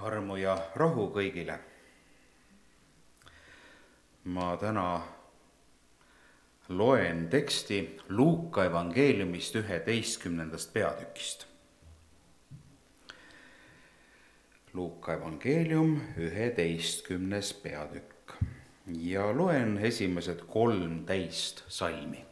Armu ja rahu kõigile. Ma täna loen teksti Luuka evangeeliumist 11. peatükist. Luuka evangeelium 11. peatükk ja loen esimesed 13 salmi.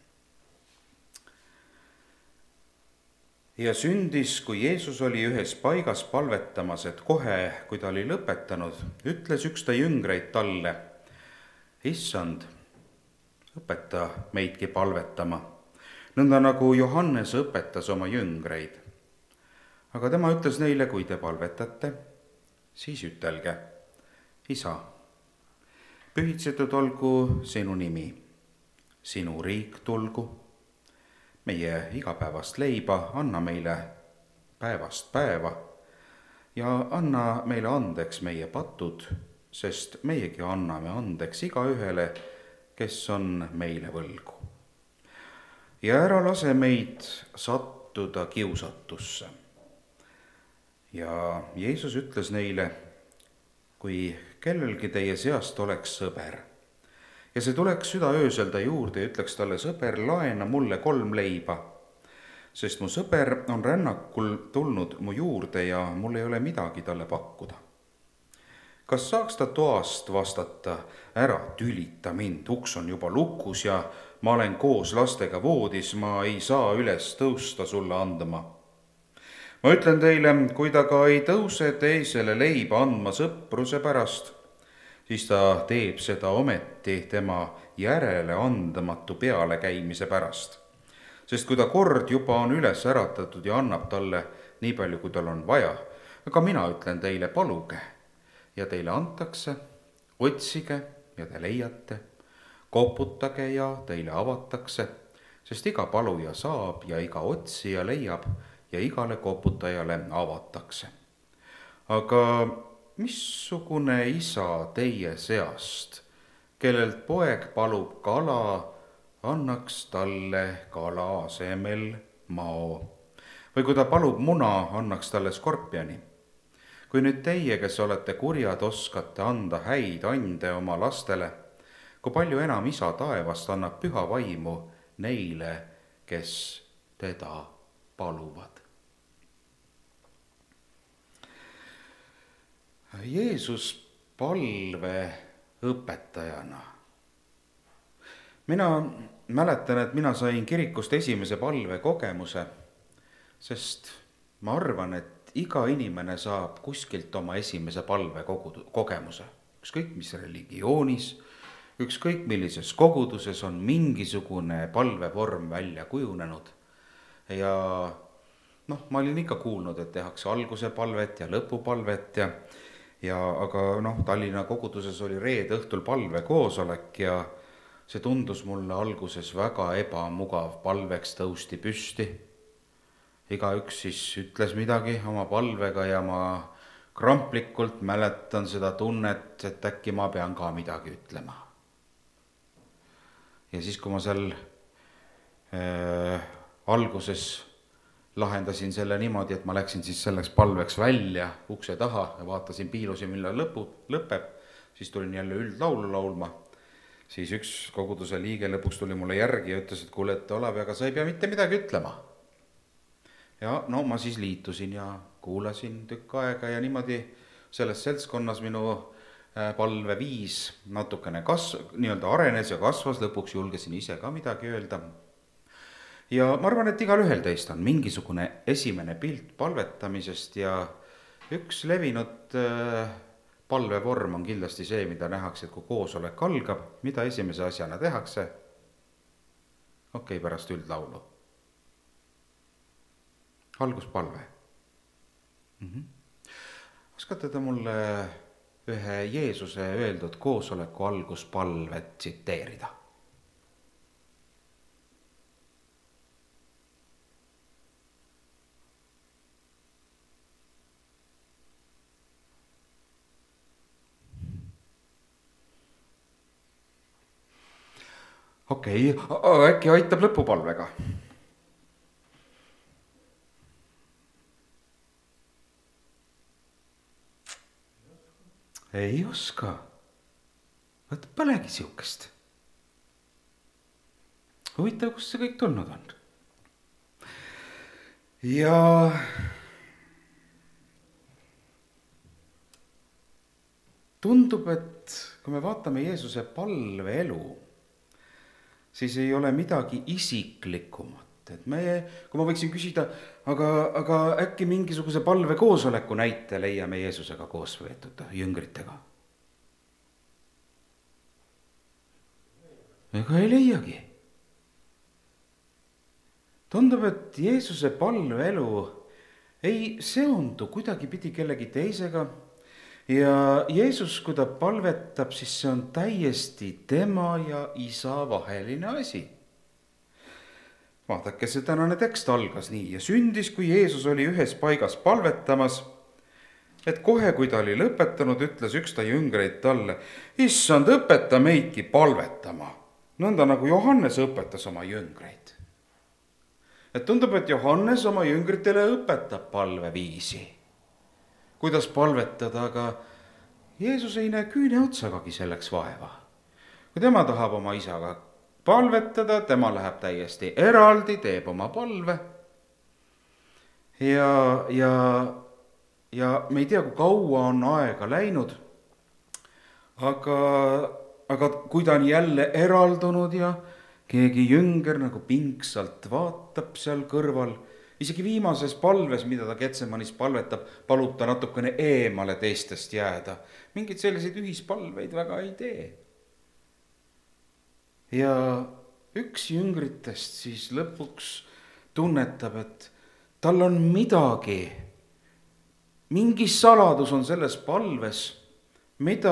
Ja sündis, kui Jeesus oli ühes paigas palvetamas, et kohe, kui ta oli lõpetanud, ütles üks ta jüngreid talle: Issand, õpeta meidki palvetama, nõnda nagu Johannes õpetas oma jüngreid. Aga tema ütles neile: kui te palvetate, siis ütelge: Isa, pühitsetud olgu sinu nimi, sinu riik tulgu. Meie igapäevast leiba anna meile päevast päeva ja anna meile andeks meie patud, sest meiegi anname andeks igaühele, kes on meile võlgu. Ja ära lase meid sattuda kiusatusse. Ja Jeesus ütles neile: kui kellelgi teie seast oleks sõber, ja see tuleks südaöösel ta juurde ja ütleks talle: sõber, laena mulle 3 leiba, sest mu sõber on rännakul tulnud mu juurde ja mul ei ole midagi talle pakkuda. Kas saaks ta toast vastata: ära tülita mind, uks on juba lukus ja ma olen koos lastega voodis, ma ei saa üles tõusta sulle andma. Ma ütlen teile, kui ta ka ei tõuse teisele leiba andma sõpruse pärast, siis ta teeb seda ometi tema järele andmatu pealekäimise pärast. Sest kui ta kord juba on üles äratatud ja annab talle nii palju, kui tal on vaja, aga mina ütlen teile: paluge ja teile antakse, otsige ja te leiate, koputage ja teile avatakse, sest iga paluja saab ja iga otsija leiab ja igale koputajale avatakse. Aga missugune isa teie seast, kellelt poeg palub kala, annaks talle kala asemel mao? Või kui ta palub muna, annaks talle skorpioni? Kui nüüd teie, kes olete kurjad, oskate anda häid ande oma lastele, kui palju enam isa taevast annab püha vaimu neile, kes teda paluvad. Jeesus palveõpetajana. Mina mäletan, et mina sain kirikust esimese palve kogemuse, sest ma arvan, et iga inimene saab kuskilt oma esimese palve kogemuse. Ükskõik mis religioonis, ükskõik millises koguduses on mingisugune palvevorm välja kujunenud. Ja ma olin ikka kuulnud, et tehakse alguse palvet ja lõpupalvet aga Tallinna koguduses oli reede õhtul palvekoosolek ja see tundus mulle alguses väga ebamugav. Palveks tõusti püsti. Igaüks siis ütles midagi oma palvega ja ma kramplikult mäletan seda tunnet, et äkki ma pean ka midagi ütlema. Ja siis, kui ma seal alguses lahendasin selle niimoodi, et ma läksin siis selleks palveks välja ukse taha ja vaatasin, piilusin, millal lõpeb, siis tulin jälle üldlaulu laulma. Siis üks koguduse liige lõpuks tuli mulle järgi ja ütles, et kuule, et Olav, aga sa ei pea mitte midagi ütlema. Ja ma siis liitusin ja kuulasin tükk aega ja niimoodi selles seltskonnas minu palveviis natukene arenes ja kasvas, lõpuks julgesin ise ka midagi öelda. Ja ma arvan, et igal ühel teist on mingisugune esimene pilt palvetamisest ja üks levinud palvevorm on kindlasti see, mida nähakse, et kui koosolek algab, mida esimese asjana tehakse? Pärast üldlaulu. Alguspalve. Oskate te mulle ühe Jeesuse öeldud koosoleku alguspalvet tsiteerida? Äkki aitab lõpupalvega? ei oska. Vaat polegi siukest. Huvitav, kust see kõik tulnud on. Ja tundub, et kui me vaatame Jeesuse palveelu, siis ei ole midagi isiklikumat. Et kui ma võiksin küsida, aga äkki mingisuguse palvekoosoleku näite leiame Jeesusega koos võetud jüngritega? Ega ei leiagi. Tundub, et Jeesuse palveelu ei seondu kuidagi pidi kellegi teisega. Ja Jeesus, kui ta palvetab, siis see on täiesti tema ja isa vaheline asi. Vaadake, see tänane tekst algas nii. Ja sündis, kui Jeesus oli ühes paigas palvetamas, et kohe, kui ta oli lõpetanud, ütles üks ta jüngreid talle: Issand, õpeta meidki palvetama. Nõnda nagu Johannes õpetas oma jüngreid. Et tundub, et Johannes oma jüngritele õpetab palveviisi, kuidas palvetada, aga Jeesus ei näe küüne otsagagi selleks vaeva. Kui tema tahab oma isaga palvetada, tema läheb täiesti eraldi, teeb oma palve. Ja me ei tea, kui kaua on aega läinud, aga kui ta on jälle eraldunud ja keegi jünger nagu pingsalt vaatab seal kõrval, isegi viimases palves, mida ta Getsemanis palvetab, palub ta natukene eemale teistest jääda. Mingid selliseid ühispalveid väga ei tee. Ja üks jüngritest siis lõpuks tunnetab, et tal on midagi, mingi saladus on selles palves, mida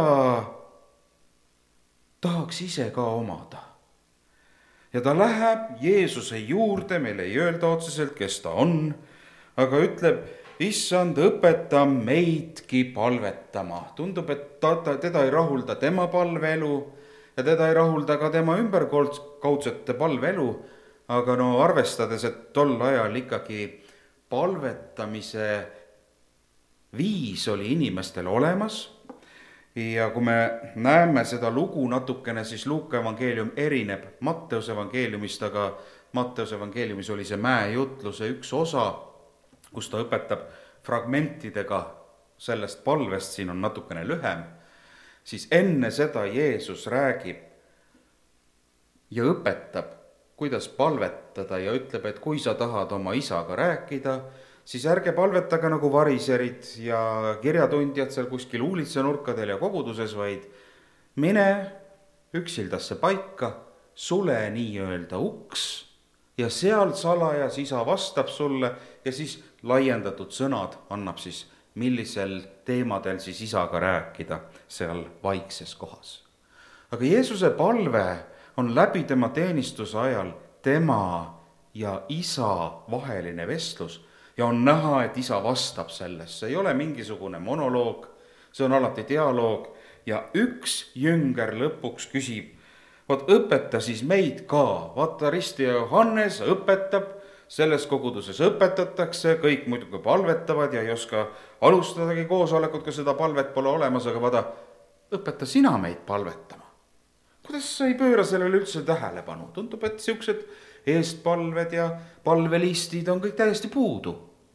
tahaks ise ka omada. Ja ta läheb Jeesuse juurde, meil ei öelda otseselt, kes ta on, aga ütleb: Issand, õpeta meidki palvetama. Tundub, et teda ei rahulda tema palveelu ja teda ei rahulda ka tema ümberkaudsete palveelu, aga arvestades, et tol ajal ikkagi palvetamise viis oli inimestel olemas. Ja kui me näeme seda lugu natukene, siis Luuka evangeelium erineb Matteuse evangeeliumist, aga Matteuse evangeeliumis oli see mäejutluse üks osa, kus ta õpetab fragmentidega sellest palvest, siin on natukene lühem, siis enne seda Jeesus räägib ja õpetab, kuidas palvetada ja ütleb, et kui sa tahad oma isaga rääkida, siis ärge palvetage nagu variserid ja kirjatundjad seal kuskil uulitsanurkadel ja koguduses, vaid mine üksildasse paika, sule nii-öelda uks ja seal salajas isa vastab sulle ja siis laiendatud sõnad annab siis, millisel teemadel siis isaga rääkida seal vaikses kohas. Aga Jeesuse palve on läbi tema teenistuse ajal tema ja isa vaheline vestlus. Ja on näha, et isa vastab sellest. See ei ole mingisugune monoloog, see on alati dialoog. Ja üks jünger lõpuks küsib, vaat õpeta siis meid ka. Vaata, ristija Johannes õpetab, selles koguduses õpetatakse, kõik muidugi palvetavad ja ei oska alustadagi koosolekut, kui seda palvet pole olemas, aga vaata, õpeta sina meid palvetama. Kuidas sa ei pööra sellele üldse tähelepanu? Tundub, et siuksed eestpalved ja palvelistid on kõik täiesti puudu.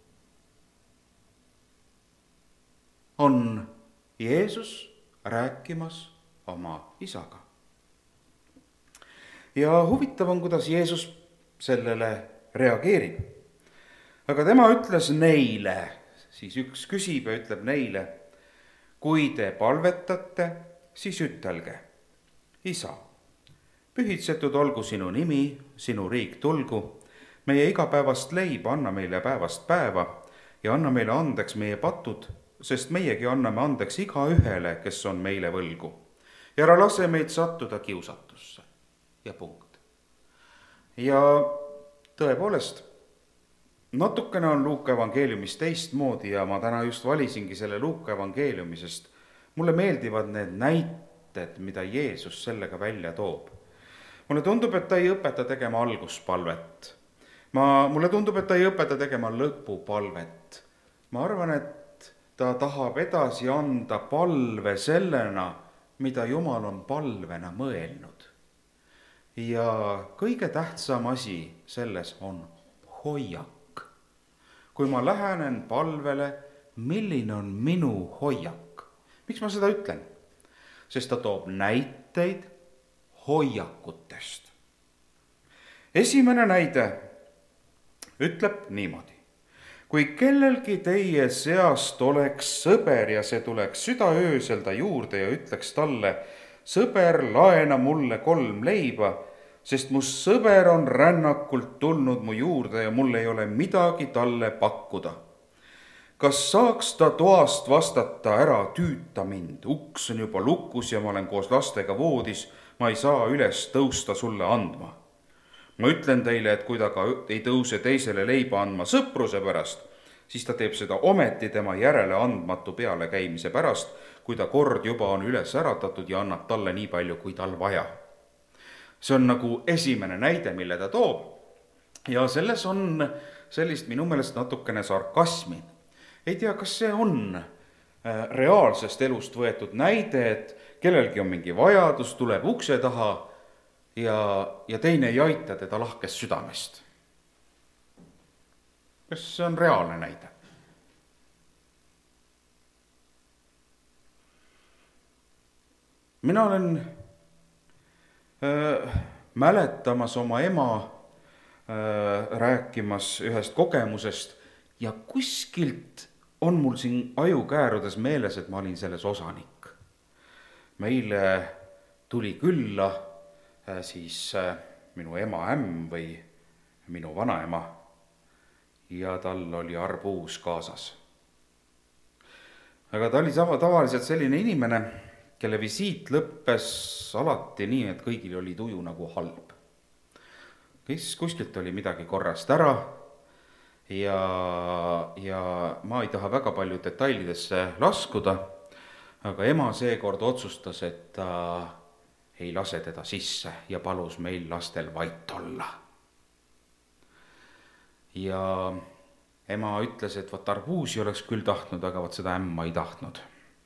On Jeesus rääkimas oma isaga. Ja huvitav on, kuidas Jeesus sellele reageerib. Aga tema ütles neile, siis üks küsib ja ütleb neile: kui te palvetate, siis ütelge: Isa, pühitsetud olgu sinu nimi, sinu riik tulgu, meie igapäevast leiba anna meile päevast päeva ja anna meile andeks meie patud, sest meiegi anname andeks igaühele, kes on meile võlgu. Ja ära lase meid sattuda kiusatusse. Ja punkt. Ja tõepoolest, natukene on Luuka evangeeliumis teistmoodi ja ma täna just valisingi selle Luuka evangeeliumi, sest mulle meeldivad need näited, mida Jeesus sellega välja toob. Mulle tundub, et ta ei õpeta tegema alguspalvet. Mulle tundub, et ta ei õpeta tegema lõpupalvet. Ma arvan, et ta tahab edasi anda palve sellena, mida Jumal on palvena mõelnud. Ja kõige tähtsam asi selles on hoiak. Kui ma lähenen palvele, milline on minu hoiak? Miks ma seda ütlen? Sest ta toob näiteid hoiakutest. Esimene näide ütleb niimoodi. Kui kellelgi teie seast oleks sõber ja see tuleks südaöösel ta juurde ja ütleks talle, sõber, laena mulle 3 leiba, sest mu sõber on rännakult tulnud mu juurde ja mul ei ole midagi talle pakkuda. Kas saaks ta toast vastata, ära tüüta mind, uks on juba lukus ja ma olen koos lastega voodis, ma ei saa üles tõusta sulle andma. Ma ütlen teile, et kui ta ka ei tõuse teisele leiba andma sõpruse pärast, siis ta teeb seda ometi tema järele andmatu peale käimise pärast, kui ta kord juba on üles äratatud ja annab talle nii palju, kui tal vaja. See on nagu esimene näide, mille ta toob. Ja selles on sellist minu meelest natukene sarkasmi. Ei tea, kas see on reaalsest elust võetud näide, et kellelgi on mingi vajadus, tuleb ukse taha ja teine ei aita teda lahkest südamest. Kas see on reaalne näide? Mina olen mäletamas oma ema rääkimas ühest kogemusest ja kuskilt on mul siin ajukäärudes meeles, et ma olin selles osanik. Meile tuli külla siis minu ema ämm või minu vanaema ja tal oli arbuus kaasas. Aga ta oli tavaliselt selline inimene, kelle visiit lõppes alati nii, et kõigil oli tuju nagu halb. Kuskilt oli midagi korrast ära ja ma ei taha väga palju detailidesse laskuda, aga ema seekord otsustas, et ta ei lase teda sisse ja palus meil lastel vait olla. Ja ema ütles, et vaat arbuusi oleks küll tahtnud, aga vaat seda ämma ei tahtnud.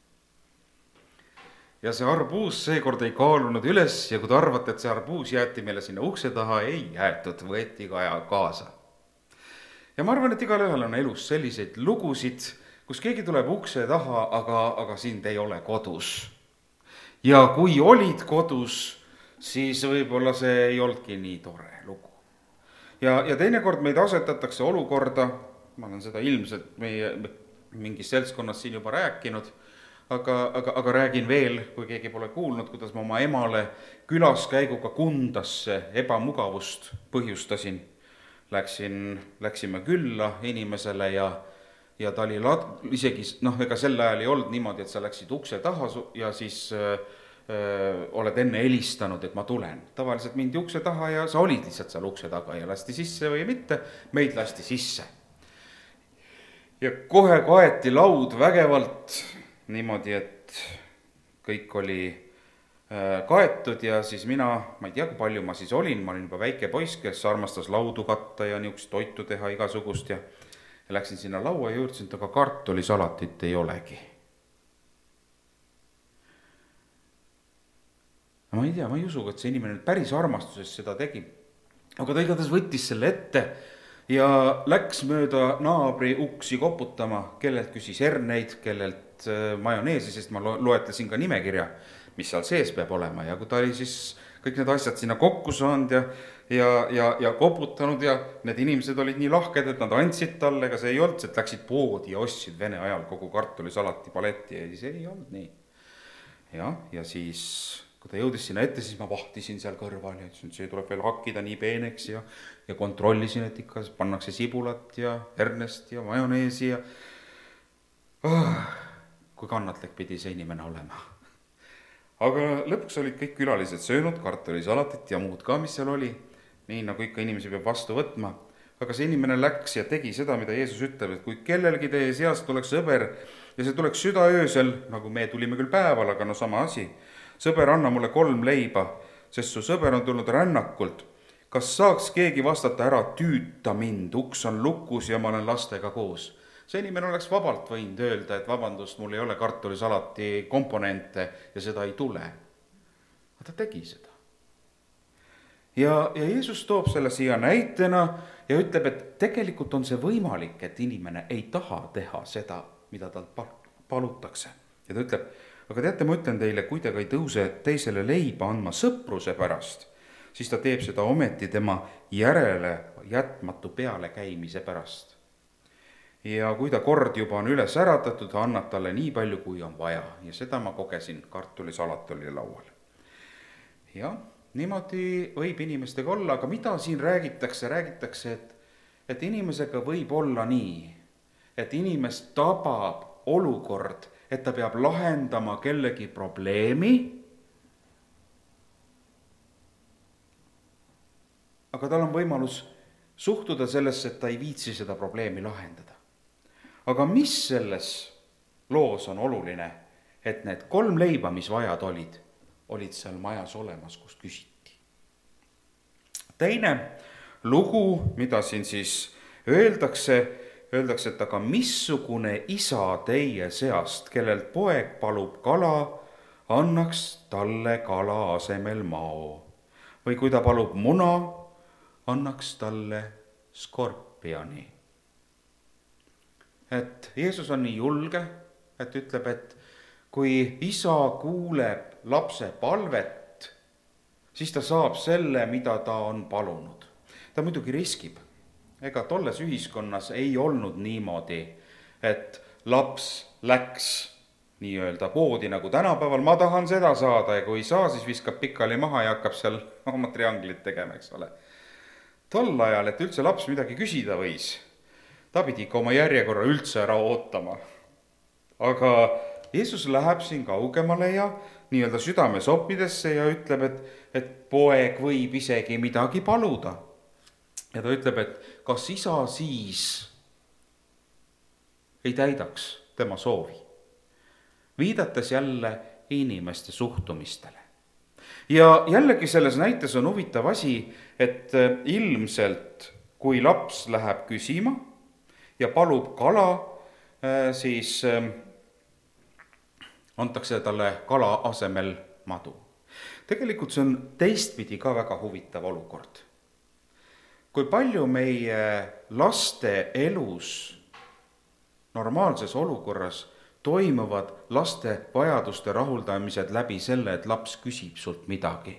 Ja see arbuus seekord ei kaalunud üles ja kui te arvate, et see arbuus jäeti meile sinna ukse taha, ei jäetud, võeti kaasa. Ja ma arvan, et igal ühel on elus selliseid lugusid, kus keegi tuleb ukse taha, aga sind ei ole kodus. Ja kui olid kodus, siis võib-olla see ei olnudki nii tore lugu. Ja teinekord meid asetatakse olukorda, ma olen seda ilmselt meie mingis seltskonnas siin juba rääkinud, aga räägin veel, kui keegi pole kuulnud, kuidas ma oma emale külaskäiguga Kundasse ebamugavust põhjustasin. Läksime külla inimesele ja ta oli isegi, ega sel ajal ei olnud niimoodi, et sa läksid ukse taha ja siis oled enne helistanud, et ma tulen. Tavaliselt mindi ukse taha ja sa olid lihtsalt seal ukse taga ja lasti sisse või mitte, meid lasti sisse. Ja kohe kaeti laud vägevalt niimoodi, et kõik oli kaetud ja siis ma ei tea, kui palju ma siis olin, ma olin juba väike poiss, kes armastas laudu katta ja niisugust toitu teha igasugust ja läksin sinna laua ja juurdsin, aga kartulisalatit ei olegi. Ma ei tea, ma ei usu, et see inimene päris armastuses seda tegi, aga ta igatahes võttis selle ette ja läks mööda naabri uksi koputama, kellelt küsis herneid, kellelt majoneesi, sest ma loetlesin ka nimekirja, mis seal sees peab olema ja kui ta oli siis kõik need asjad sinna kokku saanud ja koputanud ja need inimesed olid nii lahked, et nad andsid talle, ega see ei olnud, et läksid poodi ja ostsid Vene ajal kogu kartulisalati paleti ja siis ei olnud nii. Ja siis, kui ta jõudis sinna ette, siis ma vahtisin seal kõrval ja ütlesin, et see tuleb veel hakkida nii peeneks ja kontrollisin, et ikka pannakse sibulat ja hernest ja majoneesi ja kui kannatlik pidi see inimene olema. Aga lõpuks olid kõik külalised söönud kartulisalatit ja muud ka, mis seal oli, nii nagu ikka inimesi peab vastu võtma. Aga see inimene läks ja tegi seda, mida Jeesus ütleb, et kui kellelgi teie seast tuleks sõber ja see tuleks südaöösel, nagu me tulime küll päeval, aga sama asi, sõber, anna mulle 3 leiba, sest su sõber on tulnud rännakult. Kas saaks keegi vastata, ära tüüta mind, uks on lukus ja ma olen lastega koos. see inimene oleks vabalt võinud öelda, et vabandust, mul ei ole kartulisalati komponente ja seda ei tule. Aga ta tegi seda. Ja Jeesus toob selle siia näitena ja ütleb, et tegelikult on see võimalik, et inimene ei taha teha seda, mida talt palutakse. Ja ta ütleb, aga teate, ma ütlen teile, kui te ka ei tõuse teisele leiba andma sõpruse pärast, siis ta teeb seda ometi tema järele jätmatu pealekäimise pärast. Ja kui ta kord juba on üles äratatud, annab talle nii palju, kui on vaja. Ja seda ma kogesin, kartulisalat oli laual. Ja niimoodi võib inimestega olla, aga mida siin räägitakse? Räägitakse, et inimesega võib olla nii, et inimest tabab olukord, et ta peab lahendama kellegi probleemi, aga tal on võimalus suhtuda sellesse, et ta ei viitsi seda probleemi lahendada. Aga mis selles loos on oluline, et need 3 leiba, mis vajad olid seal majas olemas, kust küsiti. Teine lugu, mida siin siis öeldakse, et aga missugune isa teie seast, kellelt poeg palub kala, annaks talle kala asemel mao. Või kui ta palub muna, annaks talle skorpioni. Et Jeesus on nii julge, et ütleb, et kui isa kuuleb lapse palvet, siis ta saab selle, mida ta on palunud. Ta muidugi riskib. Ega tolles ühiskonnas ei olnud niimoodi, et laps läks nii-öelda poodi nagu tänapäeval, ma tahan seda saada ja kui ei saa, siis viskab pikali maha ja hakkab seal oma trianglit tegema, eks ole. Tol ajal, et üldse laps midagi küsida võis, ta pidi ikka oma järjekorra üldse ära ootama. Aga Jeesus läheb siin kaugemale ja nii-öelda südames oppidesse ja ütleb, et poeg võib isegi midagi paluda. Ja ta ütleb, et kas isa siis ei täidaks tema soovi, viidates jälle inimeste suhtumistele. Ja jällegi selles näites on huvitav asi, et ilmselt kui laps läheb küsima ja palub kala, siis antakse talle kala asemel madu. Tegelikult see on teistpidi ka väga huvitav olukord. Kui palju meie laste elus normaalses olukorras toimuvad laste vajaduste rahuldamised läbi selle, et laps küsib sult midagi.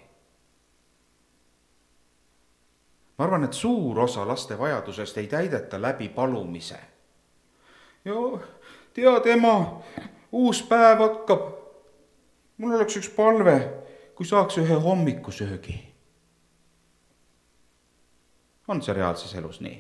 Ma arvan, et suur osa laste vajadusest ei täideta läbi palumise. Joo, tead ema, uus päev hakkab. Mul oleks üks palve, kui saaks ühe hommikusöögi. On see reaalses elus nii?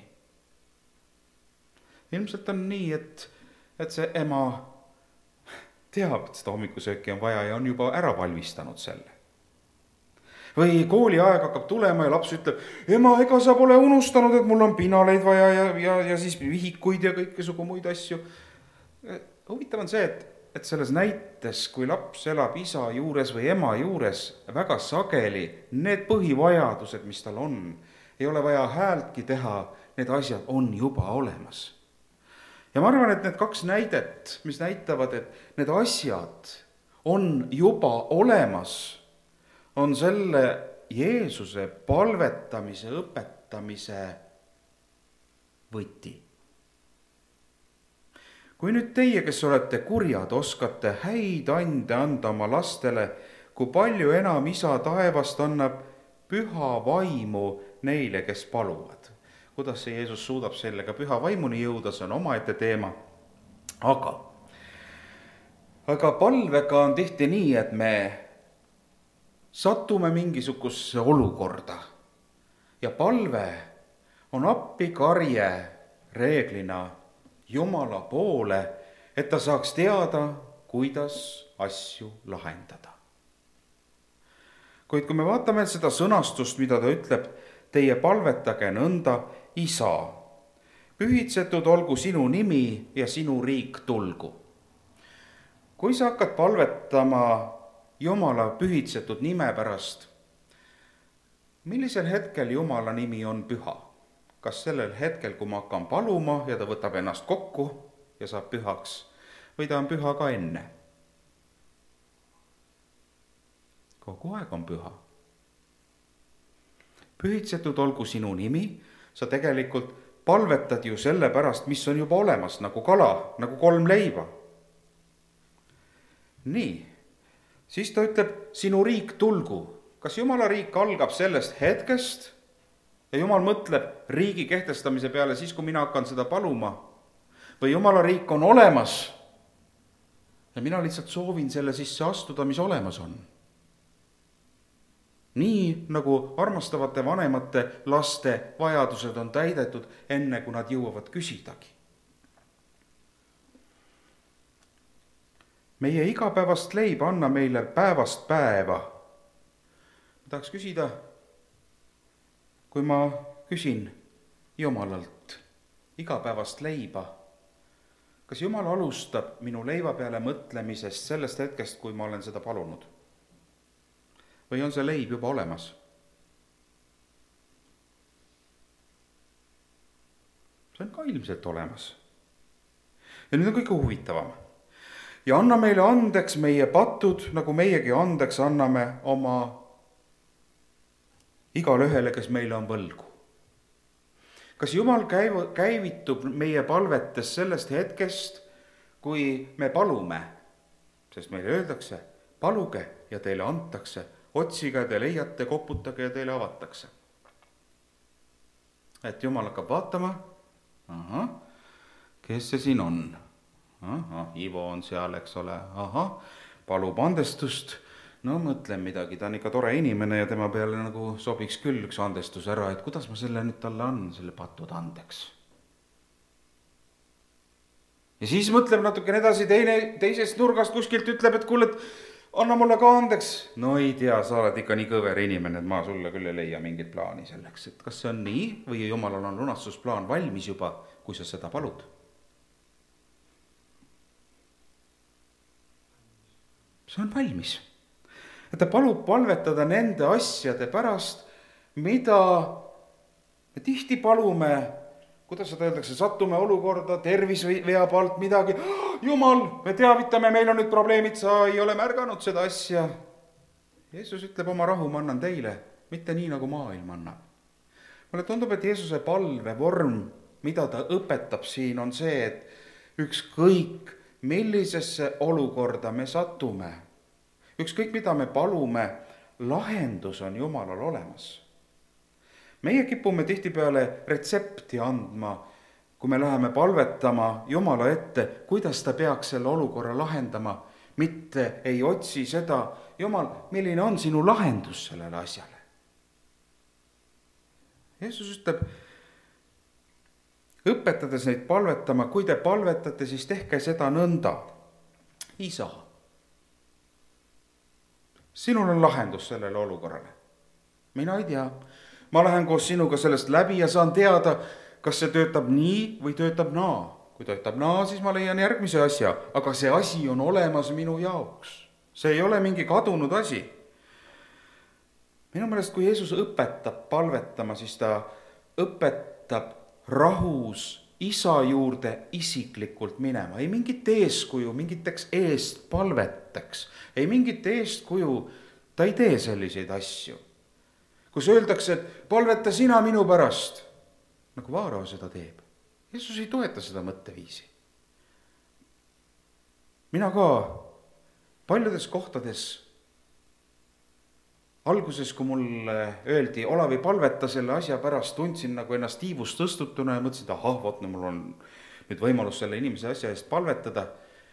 Ilmselt on nii, et see ema teab, et seda hommikusööki on vaja ja on juba ära valmistanud selle. Või kooliaeg hakkab tulema ja laps ütleb, ema, ega sa pole unustanud, et mul on pinaleid vaja ja siis vihikuid ja kõikesugu muid asju. Huvitav on see, et selles näites, kui laps elab isa juures või ema juures, väga sageli need põhivajadused, mis tal on, ei ole vaja häältki teha, need asjad on juba olemas. Ja ma arvan, et need 2 näidet, mis näitavad, et need asjad on juba olemas, on selle Jeesuse palvetamise, õpetamise võti. Kui nüüd teie, kes olete kurjad, oskate häid ande anda oma lastele, kui palju enam isa taevast annab püha vaimu neile, kes paluvad. Kuidas see Jeesus suudab sellega püha vaimuni jõuda, see on omaette teema. Aga palvega on tihti nii, et me satume mingisugusesse olukorda ja palve on appikarje reeglina Jumala poole, et ta saaks teada, kuidas asju lahendada. Kuid kui me vaatame seda sõnastust, mida ta ütleb, teie palvetage nõnda, isa, pühitsetud olgu sinu nimi ja sinu riik tulgu. Kui sa hakkad palvetama Jumala pühitsetud nime pärast, millisel hetkel Jumala nimi on püha? Kas sellel hetkel, kui ma hakkan paluma ja ta võtab ennast kokku ja saab pühaks või ta on püha ka enne? Kogu aeg on püha. Pühitsetud olgu sinu nimi, sa tegelikult palvetad ju selle pärast, mis on juba olemas, nagu kala, nagu 3 leiba. Nii, siis ta ütleb, sinu riik tulgu. Kas Jumala riik algab sellest hetkest ja Jumal mõtleb riigi kehtestamise peale siis, kui mina hakkan seda paluma? Või Jumala riik on olemas ja mina lihtsalt soovin selle sisse astuda, mis olemas on? Nii nagu armastavate vanemate laste vajadused on täidetud enne, kui nad jõuavad küsidagi. Meie igapäevast leiba anna meile päevast päeva. Ma tahaks küsida, kui ma küsin Jumalalt igapäevast leiba, kas Jumal alustab minu leiva peale mõtlemisest sellest hetkest, kui ma olen seda palunud? Või on see leib juba olemas? See on ka ilmselt olemas. Ja nüüd on kõige huvitavam. Ja anna meile andeks meie patud, nagu meiegi andeks anname oma igale ühele, kes meile on võlgu. Kas Jumal käivitub meie palvetes sellest hetkest, kui me palume? Sest meile öeldakse, paluge ja teile antakse. Otsige, te leiate, koputage ja teile avatakse. Et Jumal hakkab vaatama, kes see siin on? Ivo on seal, eks ole, palub andestust. No mõtlen midagi, ta on ikka tore inimene ja tema peale nagu sobiks küll üks andestus ära, et kuidas ma selle nüüd talle annan, selle patud andeks. Ja siis mõtleb natukene edasi, teisest nurgast kuskilt ütleb, et kuule, anna mulle ka andeks. No ei tea, sa oled ikka nii kõver inimene, et ma sulle küll ei leia mingit plaani selleks. Et kas see on nii või Jumalal on lunastusplaan valmis juba, kui sa seda palud? See on valmis. Et ta palub palvetada nende asjade pärast, mida me tihti palume, kuidas seda öeldakse, satume olukorda, tervis veab alt midagi. Jumal, me teavitame, meil on nüüd probleemid, sa ei ole märganud seda asja. Jeesus ütleb, oma rahu ma annan teile, mitte nii, nagu maailm annab. Mulle tundub, et Jeesuse palve vorm, mida ta õpetab siin, on see, et ükskõik millisesse olukorda me satume, ükskõik mida me palume, lahendus on Jumalal olemas. Meie kipume tihtipeale retsepti andma, kui me läheme palvetama Jumala ette, kuidas ta peaks selle olukorra lahendama, mitte ei otsi seda, Jumal, milline on sinu lahendus sellele asjale. Jeesus ütleb, õpetades neid palvetama, kui te palvetate, siis tehke seda nõnda. Isa, sinul on lahendus sellele olukorrale. Mina ei tea. Ma lähen koos sinuga sellest läbi ja saan teada, kas see töötab nii või töötab naa. Kui töötab naa, siis ma leian järgmise asja, aga see asi on olemas minu jaoks. See ei ole mingi kadunud asi. Minu meelest, kui Jeesus õpetab palvetama, siis ta õpetab rahus isa juurde isiklikult minema. Ei mingit eeskuju, mingiteks eest palveteks. Ei mingit eeskuju, ta ei tee selliseid asju. Kus öeldakse, et palveta sina minu pärast, nagu Vaarao seda teeb. Jeesus ei toeta seda mõtteviisi. Mina ka paljudes kohtades alguses, kui mulle öeldi, Olavi, palveta selle asja pärast, tundsin nagu ennast tiivust tõstutuna ja mõtlesin, et vot, mul on nüüd võimalus selle inimese asja eest palvetada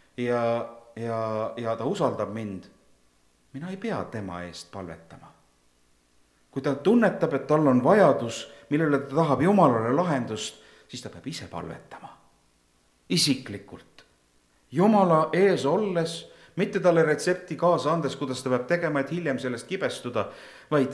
ja ta usaldab mind. Mina ei pea tema eest palvetama. Kui ta tunnetab, et tal on vajadus, millele ta tahab Jumalale lahendust, siis ta peab ise palvetama. Isiklikult. Jumala ees olles, mitte talle retsepti kaasa andes, kuidas ta peab tegema, et hiljem sellest kibestuda, vaid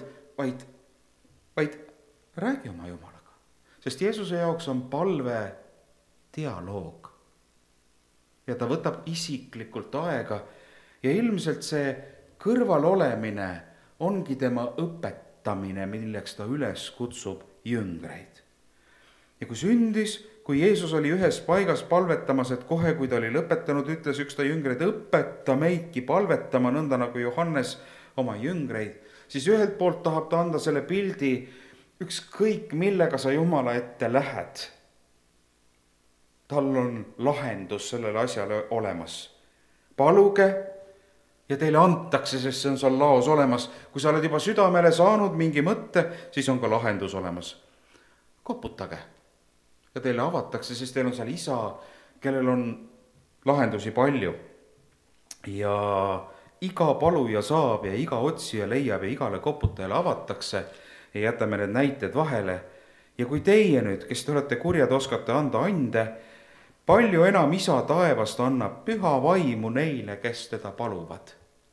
räägi oma Jumalaga. Sest Jeesuse jaoks on palve dialoog. Ja ta võtab isiklikult aega ja ilmselt see kõrval olemine ongi tema õpetamine, milleks ta üles kutsub jüngreid. Ja kui sündis kui Jeesus oli ühes paigas palvetamas, et kohe, kui ta oli lõpetanud, ütles üks ta jüngreid, õpeta meidki palvetama, nõnda nagu Johannes oma jüngreid, siis ühelt poolt tahab ta anda selle pildi, ükskõik millega sa Jumala ette lähed, tal on lahendus sellele asjale olemas. Paluge ja teile antakse, sest see on seal laos olemas. Kui sa oled juba südamele saanud mingi mõtte, siis on ka lahendus olemas. Koputage ja teile avatakse, sest teil on seal isa, kellel on lahendusi palju. Ja iga paluja saab ja iga otsija leiab ja igale koputajale avatakse ja jätame need näited vahele. Ja kui teie nüüd, kes te olete kurjad, oskate anda ande, palju enam isa taevast annab püha vaimu neile, kes teda paluvad.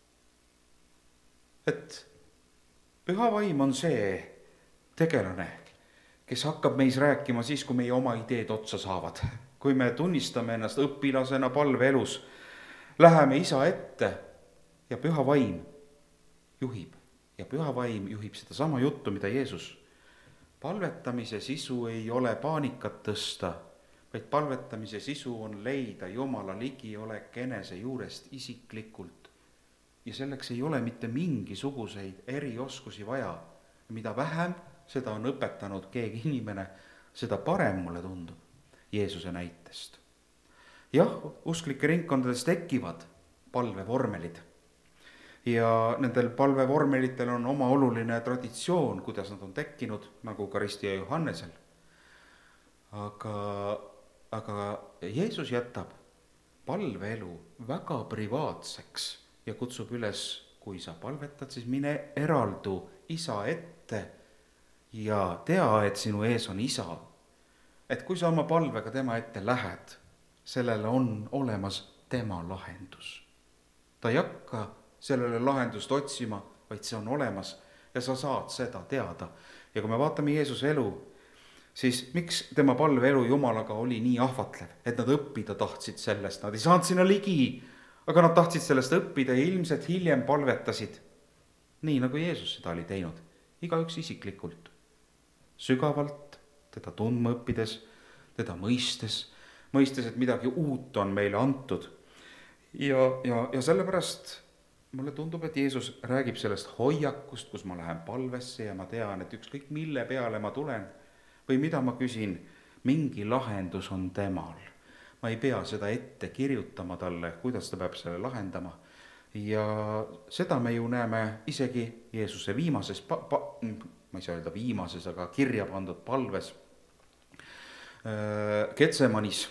Et püha vaim on see tegelane, kes hakkab meis rääkima siis, kui meie oma ideed otsa saavad. Kui me tunnistame ennast õpilasena palveelus, läheme isa ette ja püha vaim juhib. Ja püha vaim juhib seda sama juttu, mida Jeesus. Palvetamise sisu ei ole paanikat tõsta, vaid palvetamise sisu on leida Jumala ligiolek enese juurest isiklikult. Ja selleks ei ole mitte mingisuguseid erioskusi vaja. Mida vähem seda on õpetanud keegi inimene, seda parem mulle tundub Jeesuse näitest. Jah, usklike ringkondades tekivad palvevormelid. Ja nendel palvevormelitel on oma oluline traditsioon, kuidas nad on tekkinud, nagu Eukaristia ja Johannesel. Aga Jeesus jätab palveelu väga privaatseks ja kutsub üles, kui sa palvetad, siis mine eraldu isa ette ja tea, et sinu ees on isa. Et kui sa oma palvega tema ette lähed, sellele on olemas tema lahendus. Ta ei hakka sellele lahendust otsima, vaid see on olemas ja sa saad seda teada. Ja kui me vaatame Jeesuse elu, siis miks tema palveelu Jumalaga oli nii ahvatlev, et nad õppida tahtsid sellest, nad ei saanud sinna ligi, aga nad tahtsid sellest õppida ja ilmselt hiljem palvetasid. Nii nagu Jeesus seda oli teinud, igaüks isiklikult, sügavalt teda tundma õppides, teda mõistes, et midagi uut on meile antud. Ja sellepärast mulle tundub, et Jeesus räägib sellest hoiakust, kus ma lähen palvesse ja ma tean, et ükskõik mille peale ma tulen või mida ma küsin, mingi lahendus on temal. Ma ei pea seda ette kirjutama talle, kuidas ta peab selle lahendama. Ja seda me ju näeme isegi Jeesuse viimases, ma ei saa öelda viimases, aga kirja pandud palves Getsemanis.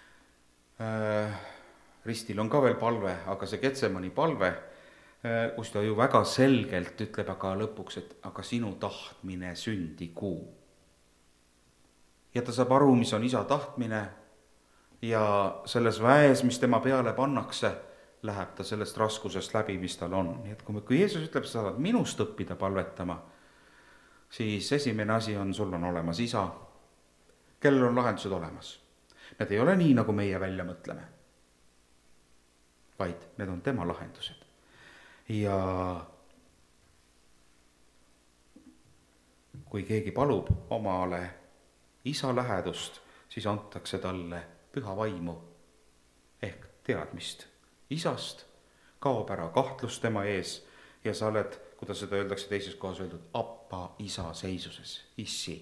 Ristil on ka veel palve, aga see Getsemani palve, kus ta ju väga selgelt ütleb aga lõpuks, et aga sinu tahtmine sündigu. Ja ta saab aru, mis on isa tahtmine ja selles väes, mis tema peale pannakse, läheb ta sellest raskusest läbi, mis tal on. Nii et kui Jeesus ütleb, sa saad minust õppida palvetama, siis esimene asi on, sul on olemas isa, kellel on lahendused olemas. Need ei ole nii, nagu meie välja mõtleme, vaid need on tema lahendused. Ja kui keegi palub omale isa lähedust, siis antakse talle püha vaimu ehk teadmist isast, kaob ära kahtlus tema ees ja sa oled, kuidas seda öeldakse teises kohas öeldud, appa isa seisuses, issi.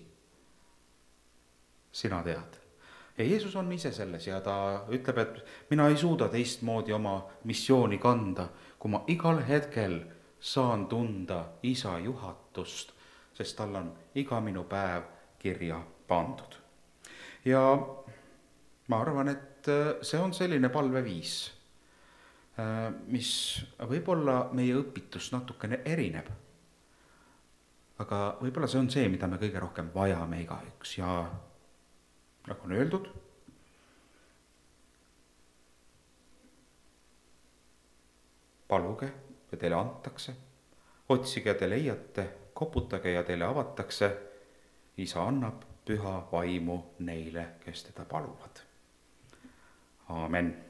Sina tead. Ja Jeesus on ise selles ja ta ütleb, et mina ei suuda teistmoodi oma missiooni kanda, kui ma igal hetkel saan tunda isa juhatust, sest tal on iga minu päev kirja pandud. Ja ma arvan, et see on selline palveviis, mis võib-olla meie õpitust natukene erineb. Aga võib-olla see on see, mida me kõige rohkem vajame igaüks ja nagu on öeldud, paluge ja teile antakse, otsige ja te leiate, koputage ja teile avatakse, isa annab püha vaimu neile, kes teda paluvad. Aamen.